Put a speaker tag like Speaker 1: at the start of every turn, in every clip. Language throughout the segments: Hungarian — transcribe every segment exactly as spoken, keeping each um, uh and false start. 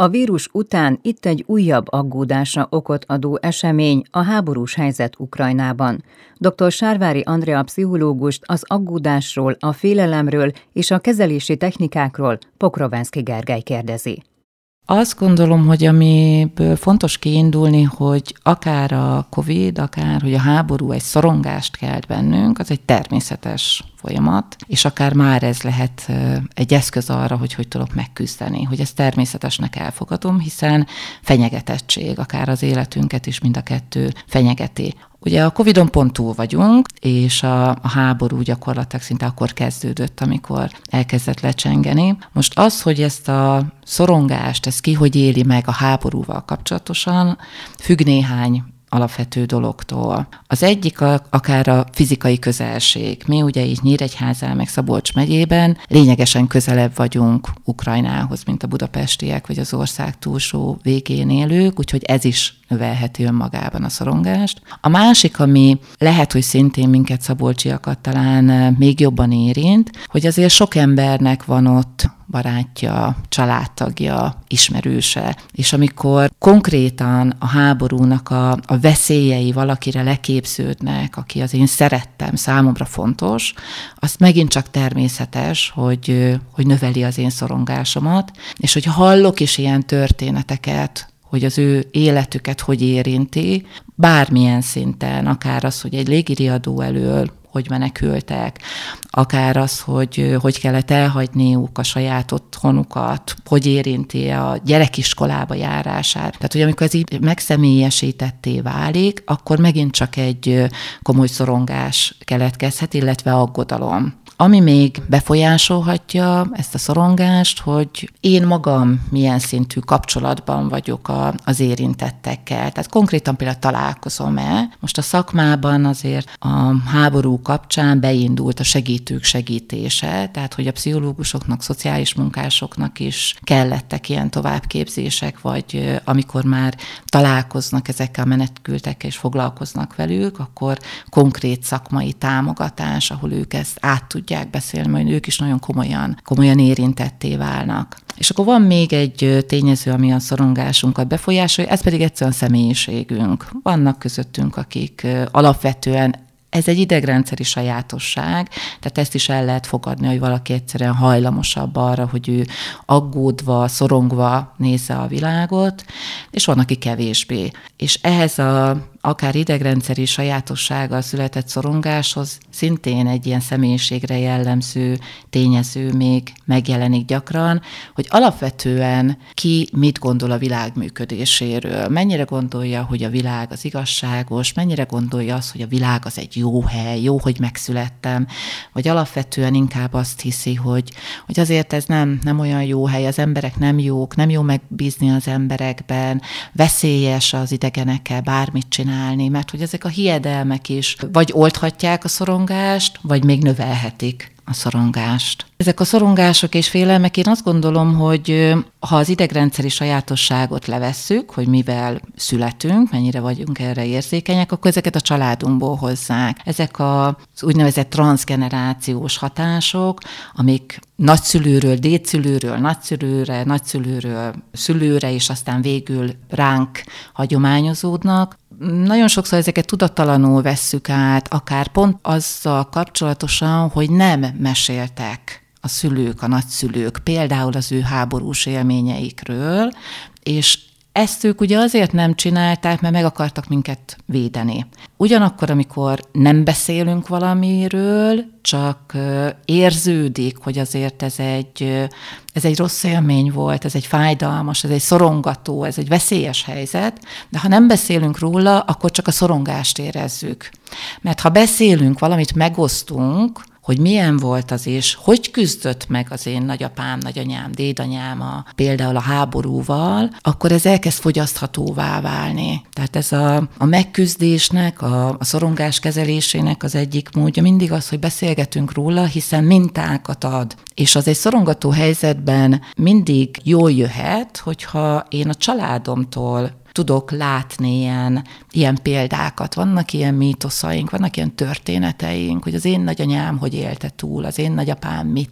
Speaker 1: A vírus után itt egy újabb aggódásra okot adó esemény, a háborús helyzet Ukrajnában. doktor Sárvári Andrea pszichológust az aggódásról, a félelemről és a kezelési technikákról Pokrovenszky Gergely kérdezi.
Speaker 2: Azt gondolom, hogy amiből fontos kiindulni, hogy akár a Covid, akár hogy a háború egy szorongást kelt bennünk, az egy természetes folyamat, és akár már ez lehet egy eszköz arra, hogy hogy tudok megküzdeni, hogy ezt természetesnek elfogadom, hiszen fenyegetettség, akár az életünket is mind a kettő fenyegeti. Ugye a Covidon pont túl vagyunk, és a, a háború gyakorlatilag szinte akkor kezdődött, amikor elkezdett lecsengeni. Most az, hogy ezt a szorongást, ezt ki hogy éli meg a háborúval kapcsolatosan, függ néhány alapvető dologtól. Az egyik a, akár a fizikai közelség. Mi ugye így Nyíregyházán, meg Szabolcs megyében lényegesen közelebb vagyunk Ukrajnához, mint a budapestiek, vagy az ország túlsó végén élők, úgyhogy ez is növelheti önmagában a szorongást. A másik, ami lehet, hogy szintén minket szabolcsiakat talán még jobban érint, hogy azért sok embernek van ott barátja, családtagja, ismerőse, és amikor konkrétan a háborúnak a, a veszélyei valakire leképződnek, aki az én szerettem, számomra fontos, azt megint csak természetes, hogy, hogy növeli az én szorongásomat, és hogy hallok is ilyen történeteket, hogy az ő életüket hogy érinti, bármilyen szinten, akár az, hogy egy légiriadó elől hogy menekültek, akár az, hogy hogy kellett elhagyniuk a saját otthonukat, hogy érinti a gyerekiskolába járását. Tehát, hogy amikor ez így megszemélyesítetté válik, akkor megint csak egy komoly szorongás keletkezhet, illetve aggodalom. Ami még befolyásolhatja ezt a szorongást, hogy én magam milyen szintű kapcsolatban vagyok a, az érintettekkel. Tehát konkrétan például találkozom-e. Most a szakmában azért a háború kapcsán beindult a segítők segítése, tehát hogy a pszichológusoknak, szociális munkásoknak is kellettek ilyen továbbképzések, vagy amikor már találkoznak ezekkel a menekültekkel és foglalkoznak velük, akkor konkrét szakmai támogatás, ahol ők ezt át tudják beszélni, majd ők is nagyon komolyan, komolyan érintetté válnak. És akkor van még egy tényező, ami a szorongásunkat befolyásolja, ez pedig egyszerűen a személyiségünk. Vannak közöttünk, akik alapvetően ez egy idegrendszeri sajátosság, tehát ezt is el lehet fogadni, hogy valaki egyszerűen hajlamosabb arra, hogy ő aggódva, szorongva nézze a világot, és van, aki kevésbé. És ehhez a akár idegrendszeri sajátossággal született szorongáshoz szintén egy ilyen személyiségre jellemző tényező még megjelenik gyakran, hogy alapvetően ki mit gondol a világ működéséről, mennyire gondolja, hogy a világ az igazságos, mennyire gondolja azt, hogy a világ az egy jó hely, jó, hogy megszülettem, vagy alapvetően inkább azt hiszi, hogy, hogy azért ez nem, nem olyan jó hely, az emberek nem jók, nem jó megbízni az emberekben, veszélyes az idegenekkel bármit csinálni, mert hogy ezek a hiedelmek is vagy oldhatják a szorongást, vagy még növelhetik a szorongást. Ezek a szorongások és félelmek, én azt gondolom, hogy ha az idegrendszeri sajátosságot levesszük, hogy mivel születünk, mennyire vagyunk erre érzékenyek, akkor ezeket a családunkból hozzák. Ezek az úgynevezett transzgenerációs hatások, amik nagyszülőről, dédszülőről, nagyszülőre, nagyszülőről, szülőre, és aztán végül ránk hagyományozódnak. Nagyon sokszor ezeket tudattalanul vesszük át, akár pont azzal kapcsolatosan, hogy nem meséltek a szülők, a nagyszülők, például az ő háborús élményeikről, és ezt ők ugye azért nem csinálták, mert meg akartak minket védeni. Ugyanakkor, amikor nem beszélünk valamiről, csak érződik, hogy azért ez egy, ez egy rossz élmény volt, ez egy fájdalmas, ez egy szorongató, ez egy veszélyes helyzet, de ha nem beszélünk róla, akkor csak a szorongást érezzük. Mert ha beszélünk, valamit megosztunk, hogy milyen volt az, és hogy küzdött meg az én nagyapám, nagyanyám, dédanyám a, például a háborúval, akkor ez elkezd fogyaszthatóvá válni. Tehát ez a, a megküzdésnek, a, a szorongás kezelésének az egyik módja mindig az, hogy beszélgetünk róla, hiszen mintákat ad. És az egy szorongató helyzetben mindig jól jöhet, hogyha én a családomtól tudok látni ilyen, ilyen példákat. Vannak ilyen mítoszaink, vannak ilyen történeteink, hogy az én nagyanyám hogy élte túl, az én nagyapám mit tett.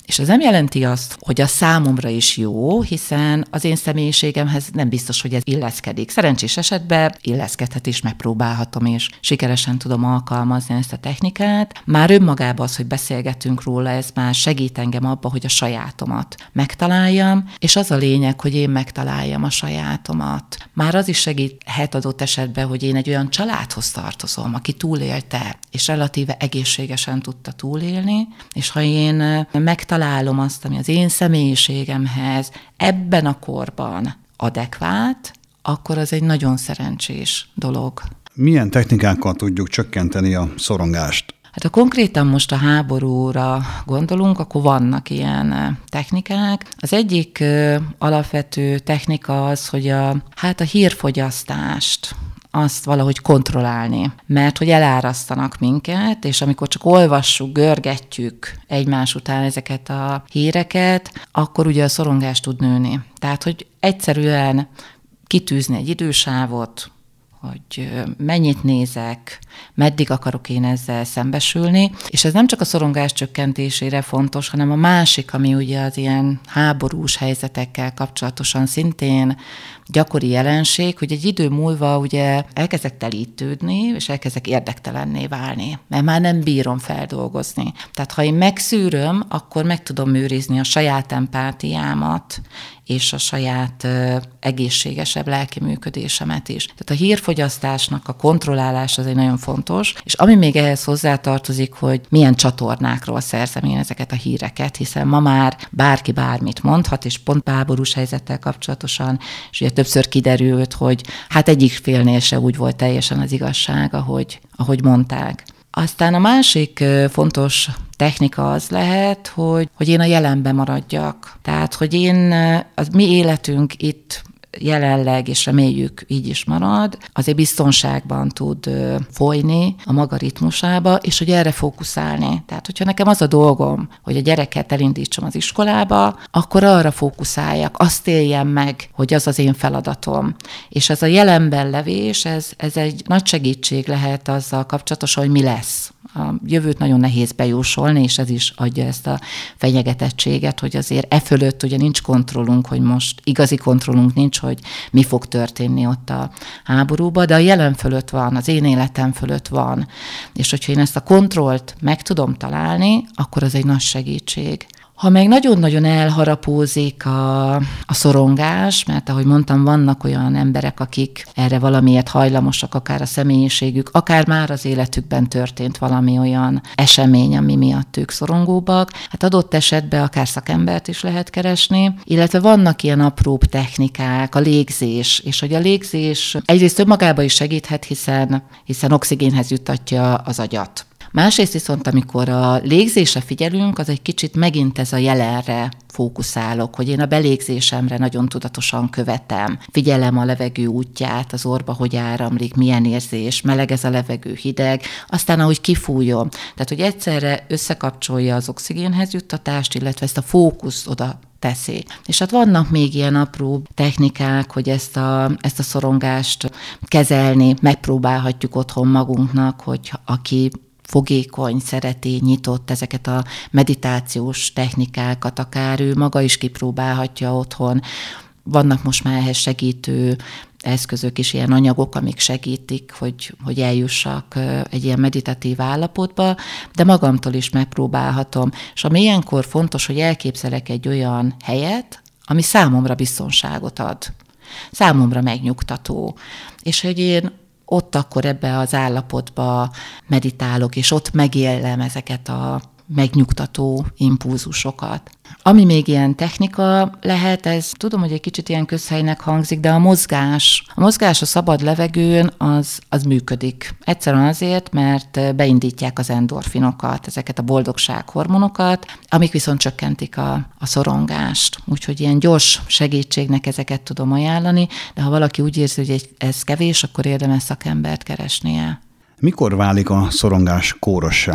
Speaker 2: És ez nem jelenti azt, hogy a számomra is jó, hiszen az én személyiségemhez nem biztos, hogy ez illeszkedik. Szerencsés esetben illeszkedhet is, megpróbálhatom, és sikeresen tudom alkalmazni ezt a technikát. Már önmagában az, hogy beszélgetünk róla, ez már segít engem abba, hogy a sajátomat megtaláljam, és az a lényeg, hogy én megtaláljam a sajátomat. Már az is segíthet adott esetben, hogy én egy olyan családhoz tartozom, aki túlélte, és relatíve egészségesen tudta túlélni, és ha én megtalálom azt, ami az én személyiségemhez ebben a korban adekvát, akkor az egy nagyon szerencsés dolog.
Speaker 3: Milyen technikákkal tudjuk csökkenteni a szorongást?
Speaker 2: Hát ha konkrétan most a háborúra gondolunk, akkor vannak ilyen technikák. Az egyik ö, alapvető technika az, hogy a, hát a hírfogyasztást azt valahogy kontrollálni, mert hogy elárasztanak minket, és amikor csak olvassuk, görgetjük egymás után ezeket a híreket, akkor ugye a szorongás tud nőni. Tehát, hogy egyszerűen kitűzni egy idősávot, hogy mennyit nézek, meddig akarok én ezzel szembesülni, és ez nem csak a szorongás csökkentésére fontos, hanem a másik, ami ugye az ilyen háborús helyzetekkel kapcsolatosan szintén gyakori jelenség, hogy egy idő múlva ugye elkezdek telítődni, és elkezdek érdektelenné válni, mert már nem bírom feldolgozni. Tehát ha én megszűröm, akkor meg tudom őrizni a saját empátiámat, és a saját uh, egészségesebb lelki működésemet is. Tehát a hírfogyasztásnak a kontrollálása az egy nagyon fontos, és ami még ehhez hozzátartozik, hogy milyen csatornákról szerzem én ezeket a híreket, hiszen ma már bárki bármit mondhat, és pont háborús helyzettel kapcsolatosan, és ugye többször kiderült, hogy hát egyik félnél se úgy volt teljesen az igazság, ahogy, ahogy mondták. Aztán a másik fontos technika az lehet, hogy, hogy én a jelenben maradjak. Tehát, hogy én, az mi életünk itt jelenleg, és reméljük így is marad, azért biztonságban tud folyni a maga ritmusába, és hogy erre fókuszálni. Tehát, hogyha nekem az a dolgom, hogy a gyereket elindítsam az iskolába, akkor arra fókuszáljak, azt éljem meg, hogy az az én feladatom. És ez a jelenben levés, ez, ez egy nagy segítség lehet azzal kapcsolatosan, hogy mi lesz. A jövőt nagyon nehéz bejósolni, és ez is adja ezt a fenyegetettséget, hogy azért e fölött ugye nincs kontrollunk, hogy most igazi kontrollunk nincs, hogy mi fog történni ott a háborúban, de a jelen fölött van, az én életem fölött van. És hogyha én ezt a kontrollt meg tudom találni, akkor az egy nagy segítség. Ha meg nagyon-nagyon elharapózik a, a szorongás, mert ahogy mondtam, vannak olyan emberek, akik erre valamiért hajlamosak, akár a személyiségük, akár már az életükben történt valami olyan esemény, ami miatt ők szorongóbbak, hát adott esetben akár szakembert is lehet keresni, illetve vannak ilyen apróbb technikák, a légzés, és hogy a légzés egyrészt önmagában is segíthet, hiszen, hiszen oxigénhez juttatja az agyat. Másrészt viszont, amikor a légzésre figyelünk, az egy kicsit megint ez a jelenre fókuszálok, hogy én a belégzésemre nagyon tudatosan követem. Figyelem a levegő útját, az orba hogy áramlik, milyen érzés, meleg ez a levegő, hideg, aztán ahogy kifújom. Tehát, hogy egyszerre összekapcsolja az oxigénhez juttatást, illetve ezt a fókuszt oda teszi. És hát vannak még ilyen apró technikák, hogy ezt a, ezt a szorongást kezelni, megpróbálhatjuk otthon magunknak, hogy aki fogékony, szereti, nyitott ezeket a meditációs technikákat, akár ő maga is kipróbálhatja otthon. Vannak most már ehhez segítő eszközök és ilyen anyagok, amik segítik, hogy, hogy eljussak egy ilyen meditatív állapotba, de magamtól is megpróbálhatom. És ami ilyenkor fontos, hogy elképzelek egy olyan helyet, ami számomra biztonságot ad, számomra megnyugtató, és hogy én ott akkor ebbe az állapotba meditálok, és ott megélem ezeket a megnyugtató impulzusokat. Ami még ilyen technika lehet, ez tudom, hogy egy kicsit ilyen közhelynek hangzik, de a mozgás. A mozgás a szabad levegőn az, az működik. Egyszerűen azért, mert beindítják az endorfinokat, ezeket a boldogsághormonokat, amik viszont csökkentik a, a szorongást. Úgyhogy ilyen gyors segítségnek ezeket tudom ajánlani, de ha valaki úgy érzi, hogy ez kevés, akkor érdemes szakembert keresnie.
Speaker 3: Mikor válik a szorongás kórossá?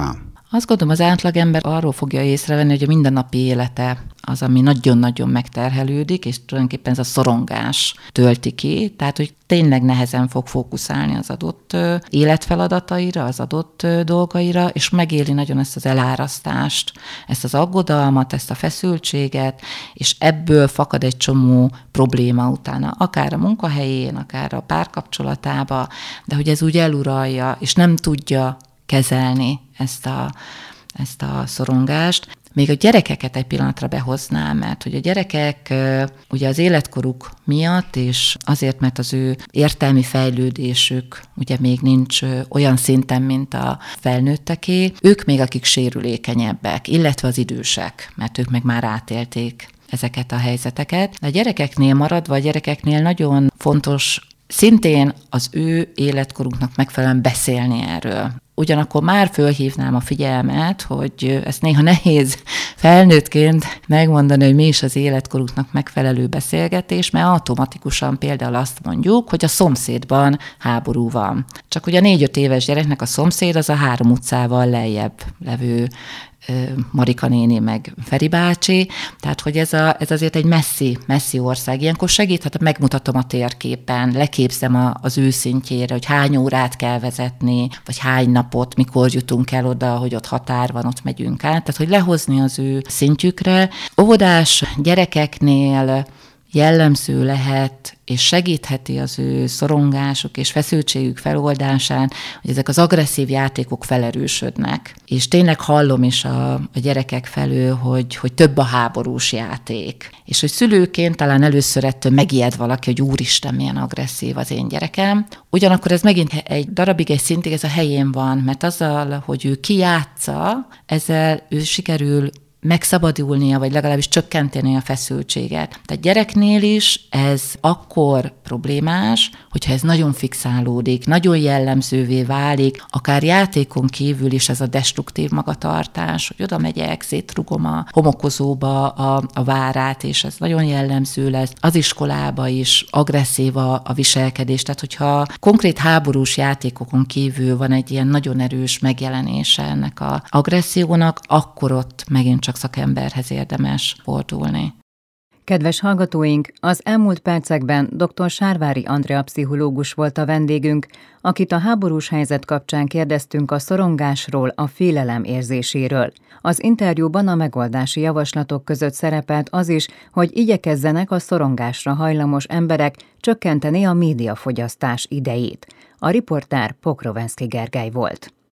Speaker 2: Azt gondolom, az átlagember arról fogja észrevenni, hogy a mindennapi élete az, ami nagyon-nagyon megterhelődik, és tulajdonképpen ez a szorongás tölti ki, tehát hogy tényleg nehezen fog fókuszálni az adott életfeladataira, az adott dolgaira, és megéli nagyon ezt az elárasztást, ezt az aggodalmat, ezt a feszültséget, és ebből fakad egy csomó probléma utána, akár a munkahelyén, akár a párkapcsolatába, de hogy ez úgy eluralja, és nem tudja kezelni ezt a, ezt a szorongást. Még a gyerekeket egy pillanatra behoznám, mert hogy a gyerekek ugye az életkoruk miatt, és azért, mert az ő értelmi fejlődésük ugye még nincs olyan szinten, mint a felnőtteké, ők még akik sérülékenyebbek, illetve az idősek, mert ők meg már átélték ezeket a helyzeteket. A gyerekeknél maradva, a gyerekeknél nagyon fontos szintén az ő életkorunknak megfelelően beszélni erről. Ugyanakkor már fölhívnám a figyelmet, hogy ezt néha nehéz felnőttként megmondani, hogy mi is az életkoruknak megfelelő beszélgetés, mert automatikusan például azt mondjuk, hogy a szomszédban háború van. Csak hogy a négy-öt éves gyereknek a szomszéd az a három utcával lejjebb levő Marika néni meg Feri bácsi, tehát hogy ez, a, ez azért egy messzi, messzi ország. Ilyenkor segíthet, megmutatom a térképen, leképzem a, az ő szintjére, hogy hány órát kell vezetni, vagy hány napot, mikor jutunk el oda, hogy ott határ van, ott megyünk át. Tehát, hogy lehozni az ő szintjükre. Óvodás gyerekeknél jellemző lehet, és segítheti az ő szorongásuk és feszültségük feloldásán, hogy ezek az agresszív játékok felerősödnek. És tényleg hallom is a, a gyerekek felől, hogy, hogy több a háborús játék. És hogy szülőként talán először ettől megijed valaki, hogy úristen, milyen agresszív az én gyerekem. Ugyanakkor ez megint egy darabig, egy szintig ez a helyén van, mert azzal, hogy ő kijátsza, ezzel ő sikerül megszabadulnia, vagy legalábbis csökkenteni a feszültséget. Tehát gyereknél is ez akkor problémás, hogyha ez nagyon fixálódik, nagyon jellemzővé válik, akár játékon kívül is ez a destruktív magatartás, hogy oda megyek, szétrugom a homokozóba a, a várát, és ez nagyon jellemző lesz. Az iskolába is agresszív a, a viselkedés, tehát hogyha konkrét háborús játékokon kívül van egy ilyen nagyon erős megjelenése ennek az agressziónak, akkor ott megint csak szakemberhez érdemes fordulni.
Speaker 1: Kedves hallgatóink, az elmúlt percekben dr. Sárvári Andrea pszichológus volt a vendégünk, akit a háborús helyzet kapcsán kérdeztünk a szorongásról, a félelem érzéséről. Az interjúban a megoldási javaslatok között szerepelt az is, hogy igyekezzenek a szorongásra hajlamos emberek csökkenteni a médiafogyasztás idejét. A riportár Pokrovenszky Gergely volt.